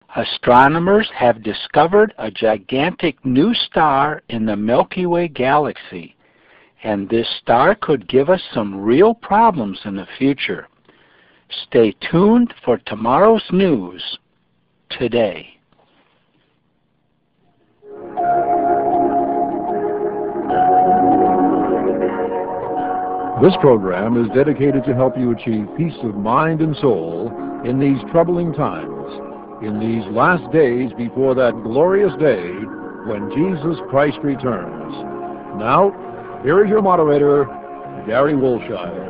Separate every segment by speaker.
Speaker 1: Astronomers have discovered a gigantic new star in the Milky Way galaxy, and this star could give us some real problems in the future. Stay tuned for tomorrow's news today.
Speaker 2: This program is dedicated to help you achieve peace of mind and soul in these troubling times, in these last days before that glorious day when Jesus Christ returns. Now, here is your moderator, Gary Wolshire.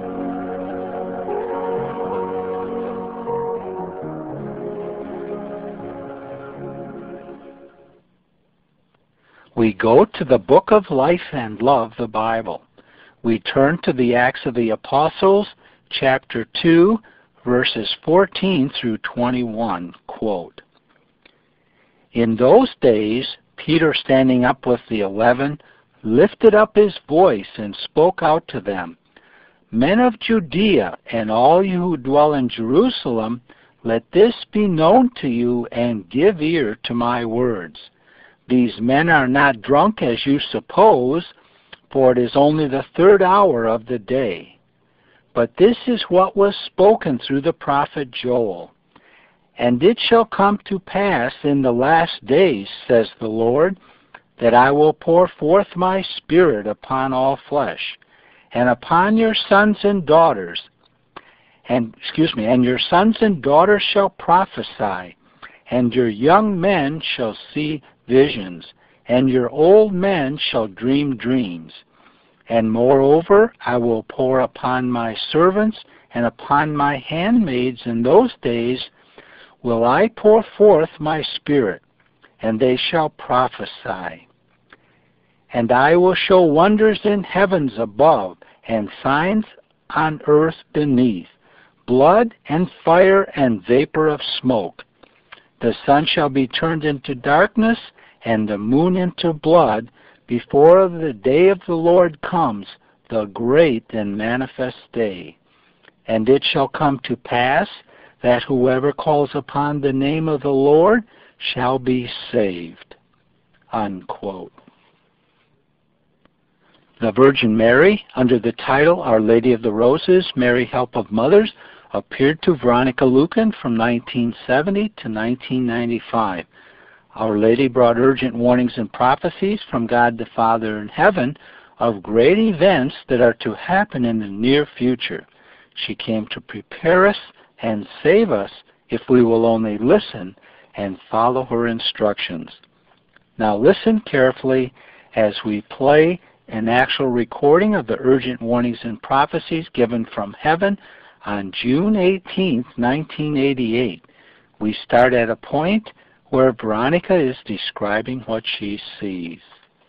Speaker 1: We go to the Book of Life and Love, the Bible. We turn to the Acts of the Apostles, chapter 2, verses 14 through 21, quote, "In those days, Peter, standing up with the 11, lifted up his voice and spoke out to them, 'Men of Judea, and all you who dwell in Jerusalem, let this be known to you, and give ear to my words. These men are not drunk as you suppose, for it is only the third hour of the day. But this is what was spoken through the prophet Joel. And it shall come to pass in the last days, says the Lord, that I will pour forth my Spirit upon all flesh, and upon your sons and daughters, and your sons and daughters shall prophesy, and your young men shall see visions, and your old men shall dream dreams. And moreover, I will pour upon my servants and upon my handmaids in those days will I pour forth my Spirit, and they shall prophesy. And I will show wonders in heavens above, and signs on earth beneath, blood and fire and vapor of smoke. The sun shall be turned into darkness, and the moon into blood, before the day of the Lord comes, the great and manifest day. And it shall come to pass that whoever calls upon the name of the Lord shall be saved." Unquote. The Virgin Mary, under the title Our Lady of the Roses, Mary Help of Mothers, appeared to Veronica Lucan from 1970 to 1995. Our Lady brought urgent warnings and prophecies from God the Father in heaven of great events that are to happen in the near future. She came to prepare us and save us if we will only listen and follow her instructions. Now listen carefully as we play an actual recording of the urgent warnings and prophecies given from heaven on June 18, 1988. We start at a point where Veronica is describing what she sees.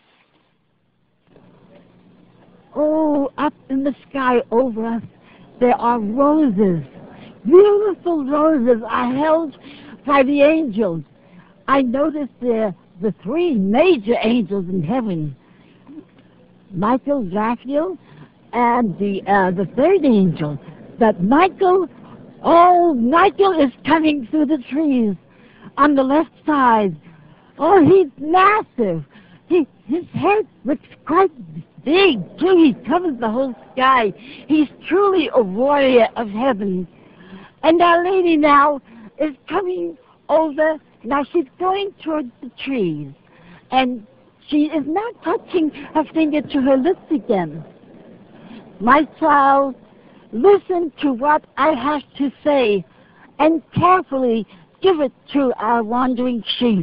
Speaker 3: Oh, up in the sky over us, there are roses. Beautiful roses are held by the angels. I noticed the three major angels in heaven, Michael, Raphael, and the third angel. But Michael is coming through the trees on the left side. Oh, he's massive. His head looks quite big, too. He covers the whole sky. He's truly a warrior of heaven. And Our Lady now is coming over. Now she's going towards the trees. And she is now touching her finger to her lips again. My child, listen to what I have to say and carefully give it to our wandering sheep.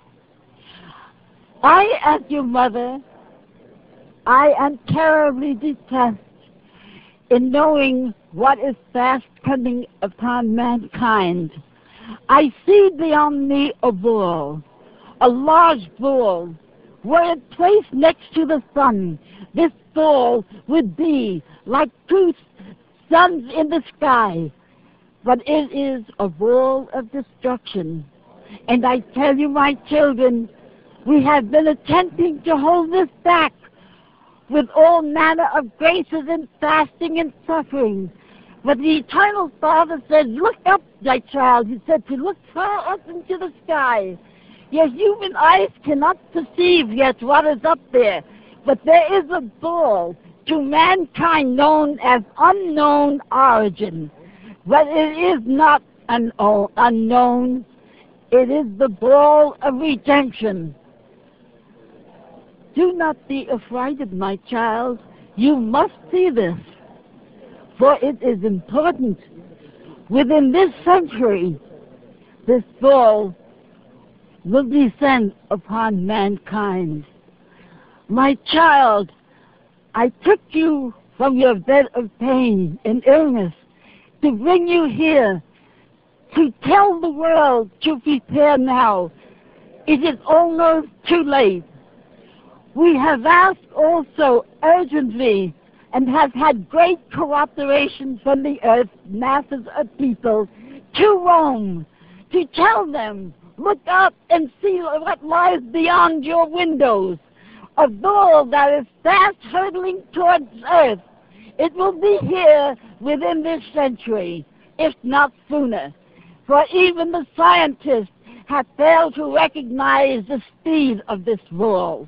Speaker 3: I, as your mother, I am terribly depressed in knowing what is fast coming upon mankind. I see beyond me a bull, a large bull, were it placed next to the sun. This bull would be like two suns in the sky. But it is a bull of destruction. And I tell you, my children, we have been attempting to hold this back with all manner of graces and fasting and suffering. But the eternal Father said, look up, thy child. He said to look far up into the sky. Your human eyes cannot perceive yet what is up there, but there is a ball to mankind known as unknown origin. But it is not an unknown. It is the ball of redemption. Do not be affrighted, my child. You must see this, for it is important. Within this century, this ball will descend upon mankind. My child, I took you from your bed of pain and illness to bring you here, to tell the world to prepare now. It is almost too late. We have asked also urgently and have had great cooperation from the earth, masses of people, to Rome, to tell them, look up and see what lies beyond your windows. A ball that is fast hurtling towards earth. It will be here within this century, if not sooner. For even the scientists have failed to recognize the speed of this ball.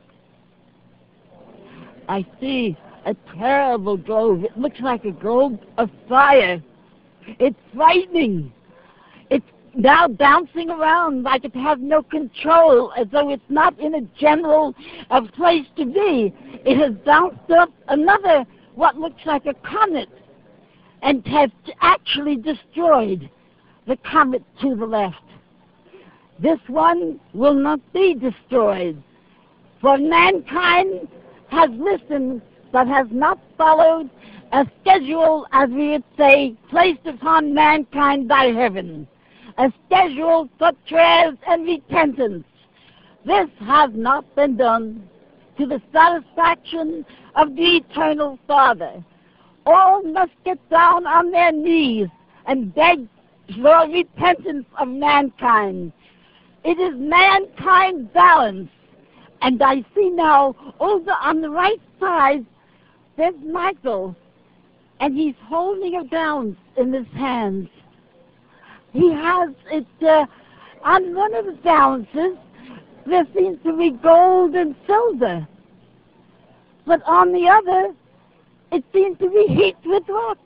Speaker 3: I see a terrible globe. It looks like a globe of fire. It's frightening. It's now bouncing around like it has no control, as though it's not in a general place to be. It has bounced up another, what looks like a comet, and has actually destroyed the comet to the left. This one will not be destroyed, for mankind has listened but has not followed a schedule, as we would say, placed upon mankind by heaven, a schedule for prayers and repentance. This has not been done to the satisfaction of the eternal Father. All must get down on their knees and beg for repentance of mankind. It is mankind's balance. And I see now, over on the right side, there's Michael, and he's holding a balance in his hands. He has it, on one of the balances, there seems to be gold and silver. But on the other, it seems to be heaped with rocks.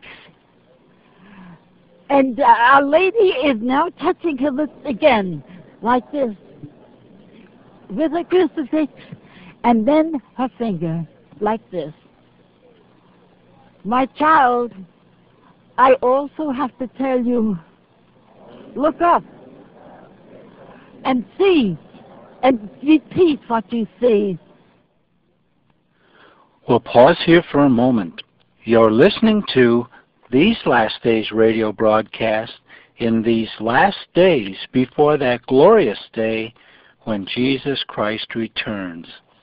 Speaker 3: And Our Lady is now touching her lips again, like this, with a crucifix, and then her finger, like this. My child, I also have to tell you, look up and see and repeat what you see.
Speaker 1: We'll pause here for a moment. You're listening to These Last Days radio broadcast in these last days before that glorious day when Jesus Christ returns.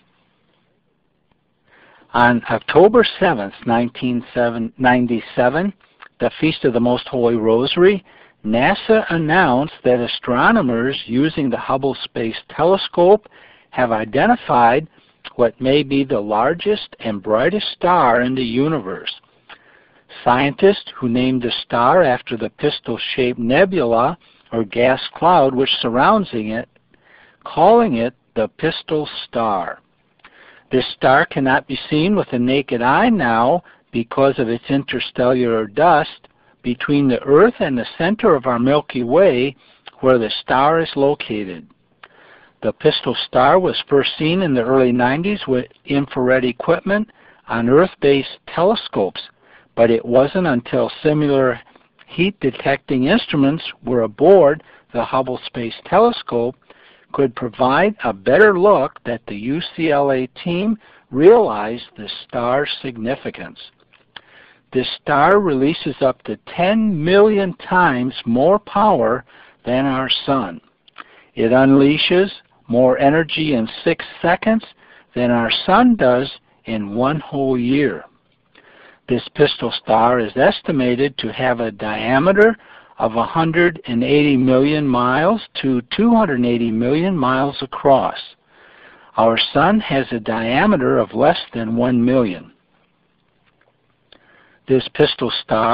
Speaker 1: On October 7th, 1997, the Feast of the Most Holy Rosary, NASA announced that astronomers using the Hubble Space Telescope have identified what may be the largest and brightest star in the universe. Scientists who named the star after the pistol-shaped nebula or gas cloud which surrounds it, calling it the Pistol Star. This star cannot be seen with the naked eye now because of its interstellar dust between the Earth and the center of our Milky Way, where the star is located. The Pistol Star was first seen in the early 90s with infrared equipment on Earth-based telescopes, but it wasn't until similar heat-detecting instruments were aboard the Hubble Space Telescope could provide a better look that the UCLA team realized the star's significance. This star releases up to 10 million times more power than our sun. It unleashes more energy in 6 seconds than our sun does in 1 whole year. This Pistol Star is estimated to have a diameter of 180 million miles to 280 million miles across. Our sun has a diameter of less than 1 million. This Pistol Star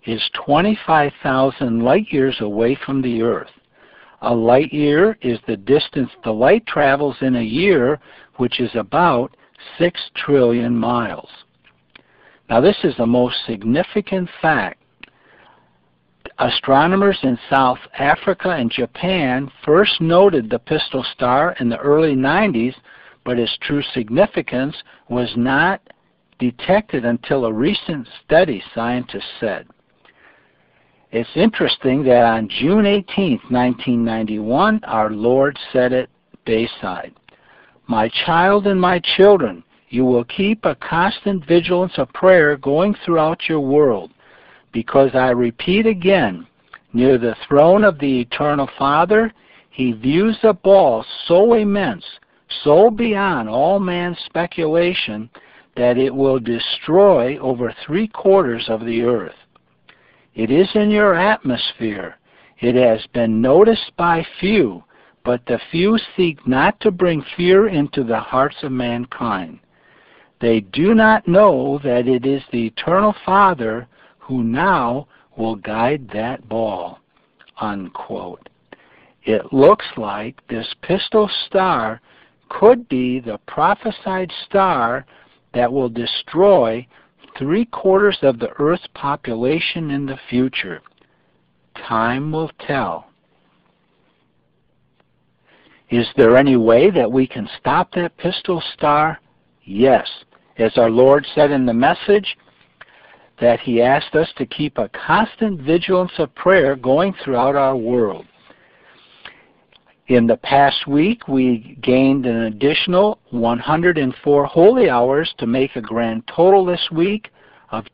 Speaker 1: is 25,000 light years away from the Earth. A light year is the distance the light travels in a year, which is about 6 trillion miles. Now this is the most significant fact. Astronomers in South Africa and Japan first noted the Pistol Star in the early 90s, but its true significance was not detected until a recent study, scientists said. It's interesting that on June 18, 1991, our Lord said at Bayside, "My child and my children, you will keep a constant vigilance of prayer going throughout your world, because I repeat again, near the throne of the Eternal Father, He views a ball so immense, so beyond all man's speculation, that it will destroy over 3/4 of the earth. It is in your atmosphere. It has been noticed by few, but the few seek not to bring fear into the hearts of mankind. They do not know that it is the Eternal Father who now will guide that ball," unquote. It looks like this Pistol Star could be the prophesied star that will destroy 3/4 of the Earth's population in the future. Time will tell. Is there any way that we can stop that Pistol Star? Yes. As our Lord said in the message, that He asked us to keep a constant vigilance of prayer going throughout our world. In the past week, we gained an additional 104 holy hours to make a grand total this week of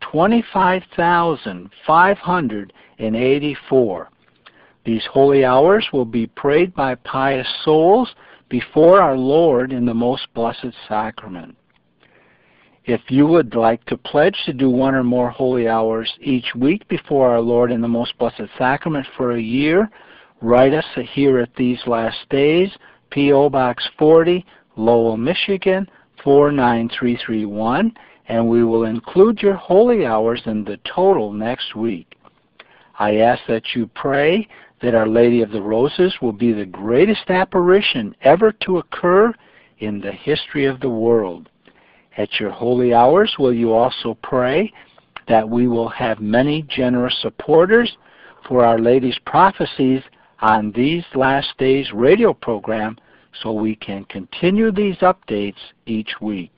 Speaker 1: 25,584. These holy hours will be prayed by pious souls before our Lord in the Most Blessed Sacrament. If you would like to pledge to do one or more holy hours each week before our Lord in the Most Blessed Sacrament for a year, write us here at These Last Days, P.O. Box 40, Lowell, Michigan, 49331, and we will include your holy hours in the total next week. I ask that you pray that Our Lady of the Roses will be the greatest apparition ever to occur in the history of the world. At your holy hours, will you also pray that we will have many generous supporters for Our Lady's prophecies on These Last Days radio program so we can continue these updates each week.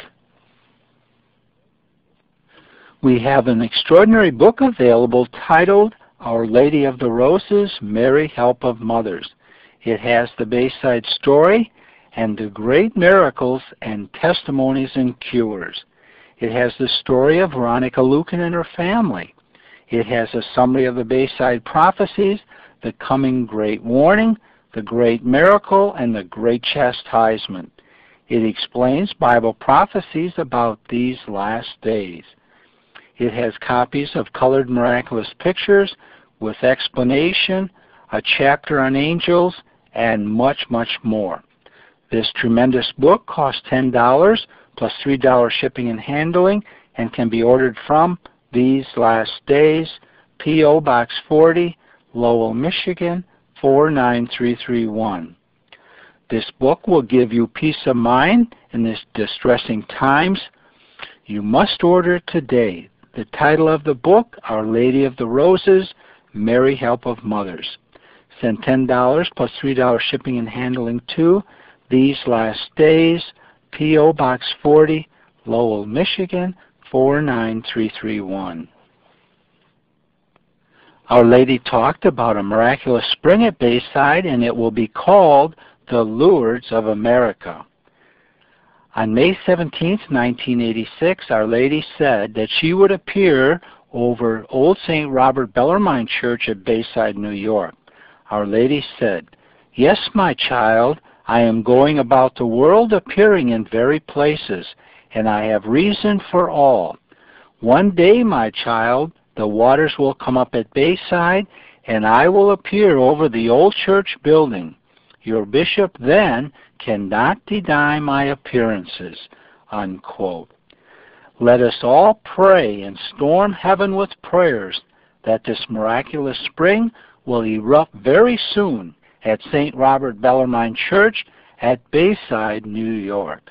Speaker 1: We have an extraordinary book available titled Our Lady of the Roses, Mary Help of Mothers. It has the Bayside story and the great miracles and testimonies and cures. It has the story of Veronica Lucan and her family. It has a summary of the Bayside prophecies, the coming great warning, the great miracle, and the great chastisement. It explains Bible prophecies about these last days. It has copies of colored miraculous pictures with explanation, a chapter on angels, and much, much more. This tremendous book costs $10 plus $3 shipping and handling and can be ordered from These Last Days, P.O. Box 40, Lowell, Michigan, 49331. This book will give you peace of mind in these distressing times. You must order it today. The title of the book, Our Lady of the Roses, Mary Help of Mothers. Send $10 plus $3 shipping and handling to These Last Days, P.O. Box 40, Lowell, Michigan, 49331. Our Lady talked about a miraculous spring at Bayside, and it will be called the Lourdes of America. On May 17, 1986, Our Lady said that she would appear over Old St. Robert Bellarmine Church at Bayside, New York. Our Lady said, "Yes, my child, I am going about the world appearing in varied places, and I have reason for all. One day, my child, the waters will come up at Bayside, and I will appear over the old church building. Your bishop then cannot deny my appearances," unquote. Let us all pray and storm heaven with prayers that this miraculous spring will erupt very soon at St. Robert Bellarmine Church at Bayside, New York.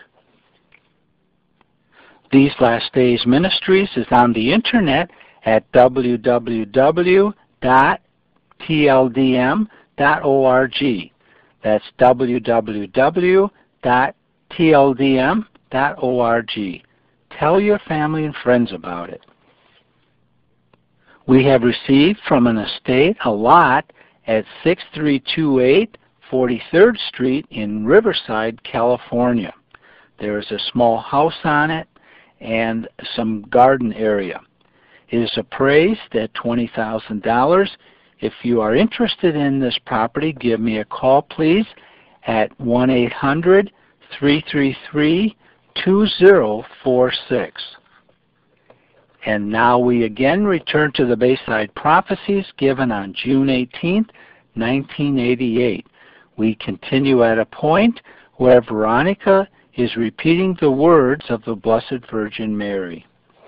Speaker 1: These Last Days Ministries is on the internet at www.tldm.org. That's www.tldm.org. Tell your family and friends about it. We have received from an estate a lot at 6328 43rd Street in Riverside, California. There is a small house on it and some garden area. It is appraised at $20,000. If you are interested in this property, give me a call, please, at 1-800-333-2046. And now we again return to the Bayside Prophecies given on June 18, 1988. We continue at a point where Veronica is repeating the words of the Blessed Virgin Mary.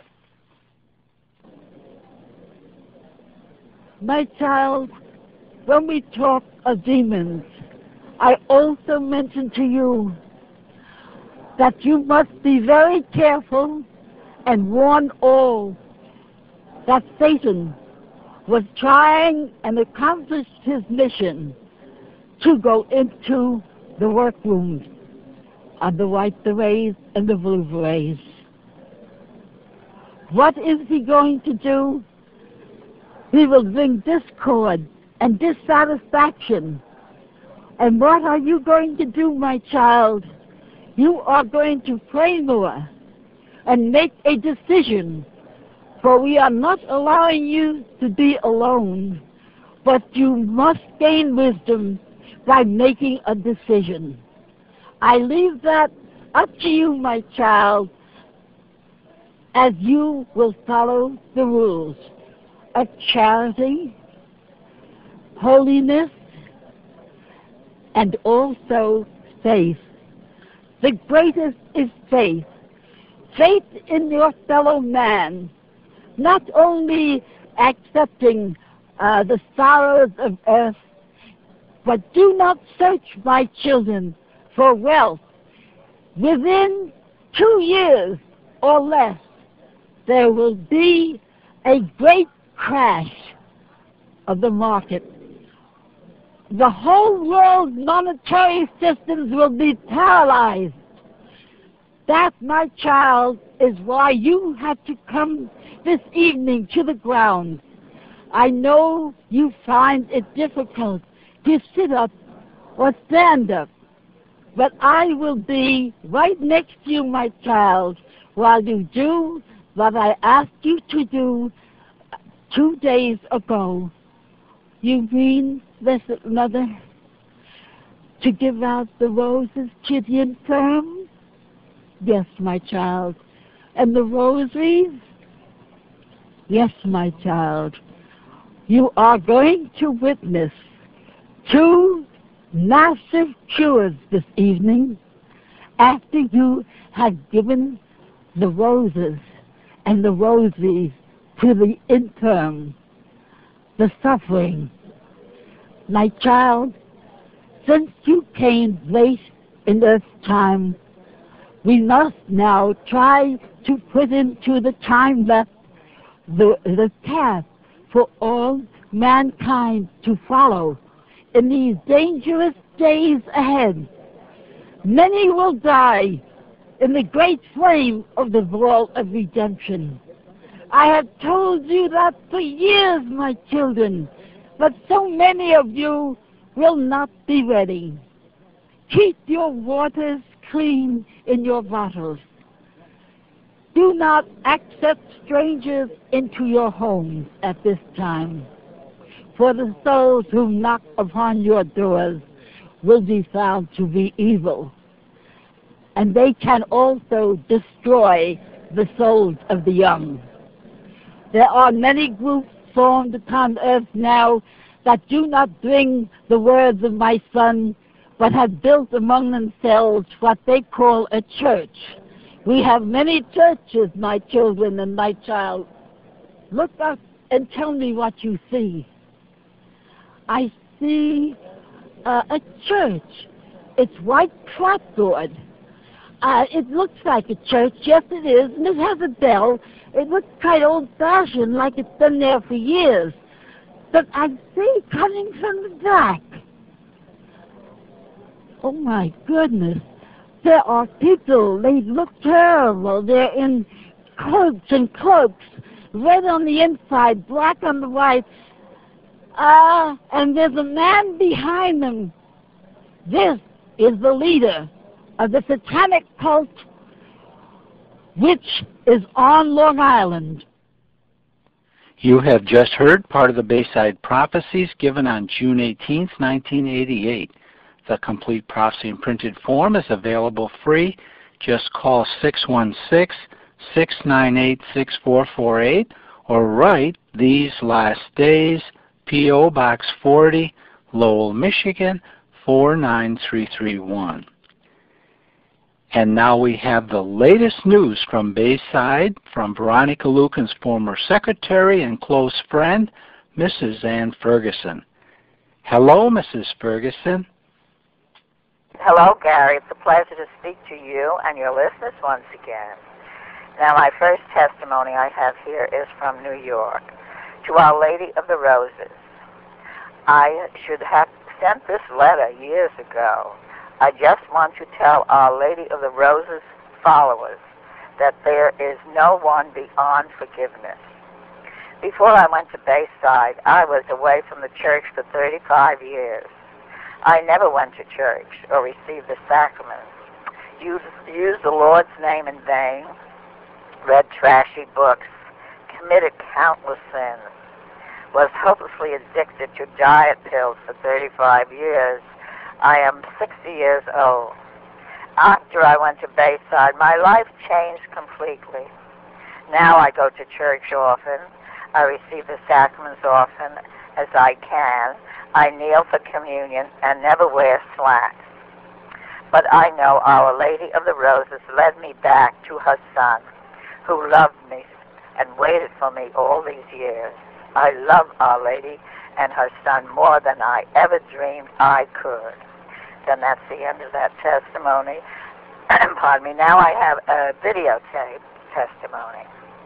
Speaker 3: My child, when we talk of demons, I also mentioned to you that you must be very careful and warn all that Satan was trying and accomplished his mission to go into the workrooms of the white berets and the blue berets. What is he going to do? He will bring discord and dissatisfaction. And what are you going to do, my child? You are going to pray more and make a decision, for we are not allowing you to be alone, but you must gain wisdom by making a decision. I leave that up to you, my child, as you will follow the rules of charity, holiness, and also faith. The greatest is faith. Faith in your fellow man, not only accepting the sorrows of earth, but do not search, my children, for wealth. Within 2 years or less, there will be a great crash of the market. The whole world's monetary systems will be paralyzed. That, my child, is why you have to come this evening to the ground. I know you find it difficult to sit up or stand up, but I will be right next to you, my child, while you do what I asked you to do 2 days ago. You mean, Blessed Mother, to give out the roses to the infirm? Yes, my child. And the rosaries? Yes, my child. You are going to witness 2 massive cures this evening after you have given the roses and the rosaries to the infirm, the suffering. My child, since you came late in this time, we must now try to put into the time left the path for all mankind to follow in these dangerous days ahead. Many will die in the great flame of the vault of redemption. I have told you that for years, my children, but so many of you will not be ready. Keep your waters clean in your bottles. Do not accept strangers into your homes at this time, for the souls who knock upon your doors will be found to be evil, and they can also destroy the souls of the young. There are many groups formed upon earth now that do not bring the words of my Son, but have built among themselves what they call a church. We have many churches, my children and my child. Look up and tell me what you see. I see a church. It's white clapboard. It looks like a church, yes it is, and it has a bell. It looks quite old-fashioned, like it's been there for years. But I see coming from the back. Oh my goodness. There are people, they look terrible. They're in coats and cloaks, red on the inside, black on the right. And there's a man behind them. This is the leader of the satanic cult, which is on Long Island.
Speaker 1: You have just heard part of the Bayside Prophecies given on June 18, 1988. The complete prophecy in printed form is available free. Just call 616-698-6448 or write These Last Days, P.O. Box 40, Lowell, Michigan, 49331. And now we have the latest news from Bayside from Veronica Lucan's former secretary and close friend, Mrs. Ann Ferguson. Hello, Mrs. Ferguson.
Speaker 4: Hello, Gary. It's a pleasure to speak to you and your listeners once again. Now, my first testimony I have here is from New York. To Our Lady of the Roses. I should have sent this letter years ago. I just want to tell Our Lady of the Roses followers that there is no one beyond forgiveness. Before I went to Bayside, I was away from the church for 35 years. I never went to church or received the sacraments, used the Lord's name in vain, read trashy books, committed countless sins, was hopelessly addicted to diet pills for 35 years. I am 60 years old. After I went to Bayside, my life changed completely. Now I go to church often. I receive the sacraments often as I can. I kneel for communion and never wear slacks. But I know Our Lady of the Roses led me back to her Son, who loved me and waited for me all these years. I love Our Lady and her Son more than I ever dreamed I could. Then that's the end of that testimony. Pardon me. Now I have a videotape testimony.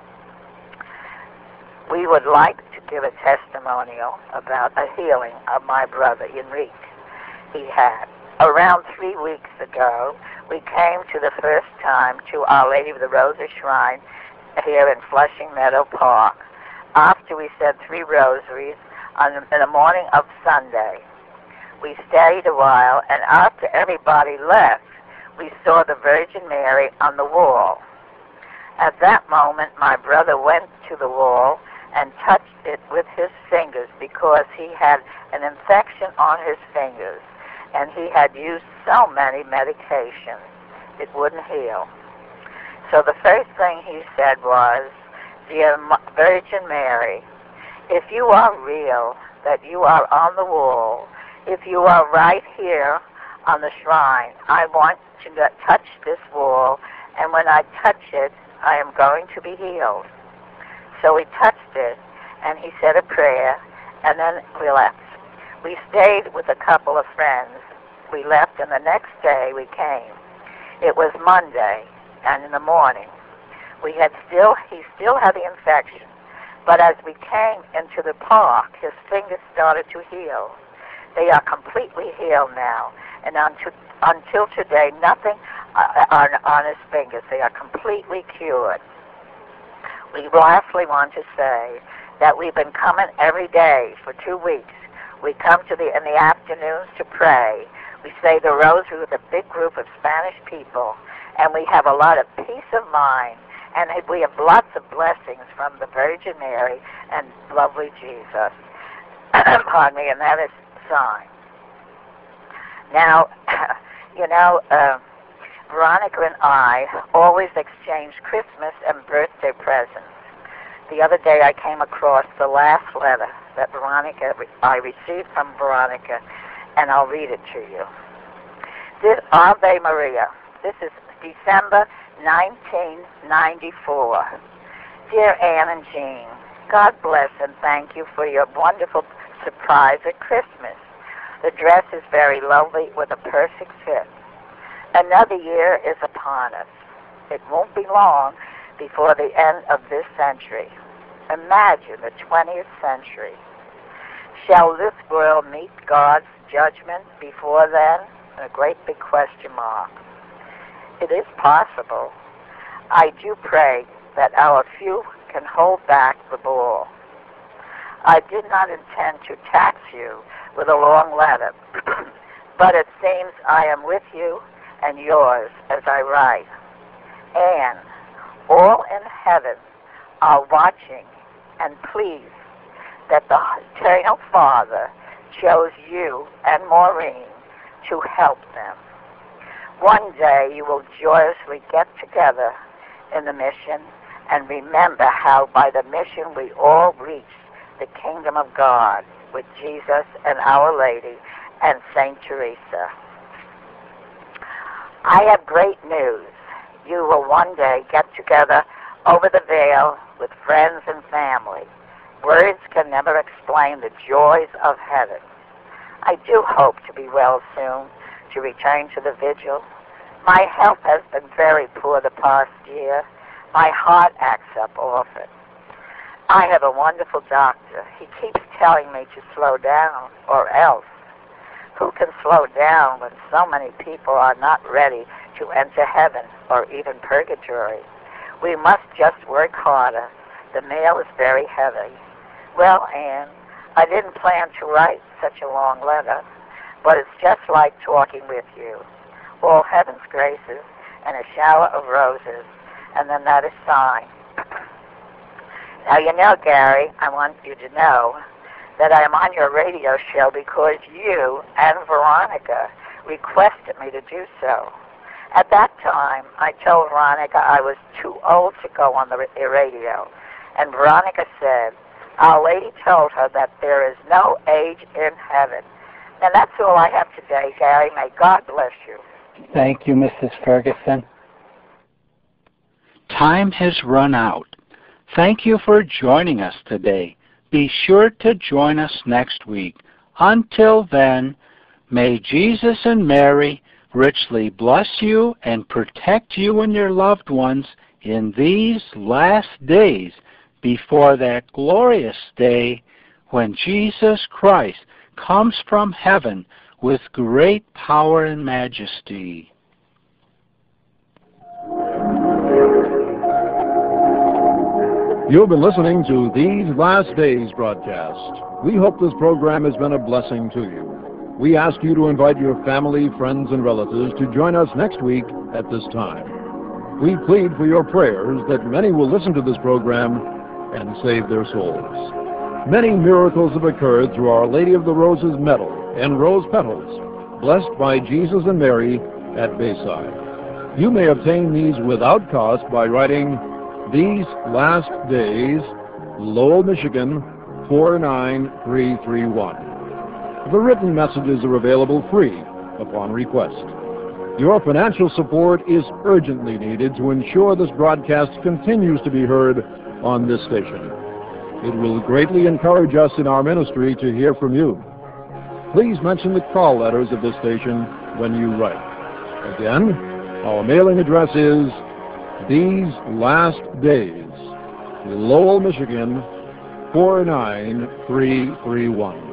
Speaker 4: We would like to give a testimonial about a healing of my brother, Enrique. He had. Around 3 weeks ago, we came to the first time to Our Lady of the Roses Shrine here in Flushing Meadow Park. After we said 3 rosaries in the morning of Sunday, we stayed a while, and after everybody left, we saw the Virgin Mary on the wall. At that moment, my brother went to the wall and touched it with his fingers because he had an infection on his fingers, and he had used so many medications, it wouldn't heal. So the first thing he said was, "Dear Virgin Mary, if you are real, that you are on the wall, if you are right here on the shrine, I want to touch this wall, and when I touch it, I am going to be healed." So we touched it, and he said a prayer, and then we left. We stayed with a couple of friends. We left, and the next day we came. It was Monday, and in the morning, he still had the infection. But as we came into the park, his fingers started to heal. They are completely healed now, and until today, nothing on his fingers. They are completely cured. We lastly want to say that we've been coming every day for 2 weeks. We come in the afternoons to pray. We say the rosary with a big group of Spanish people, and we have a lot of peace of mind, and we have lots of blessings from the Virgin Mary and lovely Jesus. Pardon me, and that is the sign. Now, Veronica and I always exchange Christmas and birthday presents. The other day I came across the last letter that I received from Veronica, and I'll read it to you. This Ave Maria. This is December 1994. Dear Ann and Jean, God bless and thank you for your wonderful surprise at Christmas. The dress is very lovely with a perfect fit. Another year is upon us. It won't be long before the end of this century. Imagine the 20th century. Shall this world meet God's judgment before then? A great big question mark. It is possible. I do pray that our few can hold back the ball. I did not intend to tax you with a long letter, but it seems I am with you and yours as I write. And all in heaven are watching and pleased that the Eternal Father chose you and Maureen to help them. One day you will joyously get together in the mission and remember how by the mission we all reached the kingdom of God with Jesus and Our Lady and Saint Teresa. I have great news. You will one day get together over the veil with friends and family. Words can never explain the joys of heaven. I do hope to be well soon, to return to the vigil. My health has been very poor the past year. My heart acts up often. I have a wonderful doctor. He keeps telling me to slow down, or else. Who can slow down when so many people are not ready to enter heaven or even purgatory? We must just work harder. The mail is very heavy. Well, Anne, I didn't plan to write such a long letter, but it's just like talking with you. All heaven's graces and a shower of roses, and then that is signed. Now, you know, Gary, I want you to know that I am on your radio show because you and Veronica requested me to do so. At that time, I told Veronica I was too old to go on the radio, and Veronica said, Our Lady told her that there is no age in heaven. And that's all I have today, Gary. May God bless you.
Speaker 1: Thank you, Mrs. Ferguson. Time has run out. Thank you for joining us today. Be sure to join us next week. Until then, may Jesus and Mary richly bless you and protect you and your loved ones in these last days before that glorious day when Jesus Christ comes from heaven with great power and majesty.
Speaker 2: You've been listening to These Last Days broadcast. We hope this program has been a blessing to you. We ask you to invite your family, friends, and relatives to join us next week at this time. We plead for your prayers that many will listen to this program and save their souls. Many miracles have occurred through Our Lady of the Roses medal and rose petals, blessed by Jesus and Mary at Bayside. You may obtain these without cost by writing These Last Days, Lowell, Michigan, 49331. The written messages are available free upon request. Your financial support is urgently needed to ensure this broadcast continues to be heard on this station. It will greatly encourage us in our ministry to hear from you. Please mention the call letters of this station when you write. Again, our mailing address is These Last Days, Lowell, Michigan, 49331.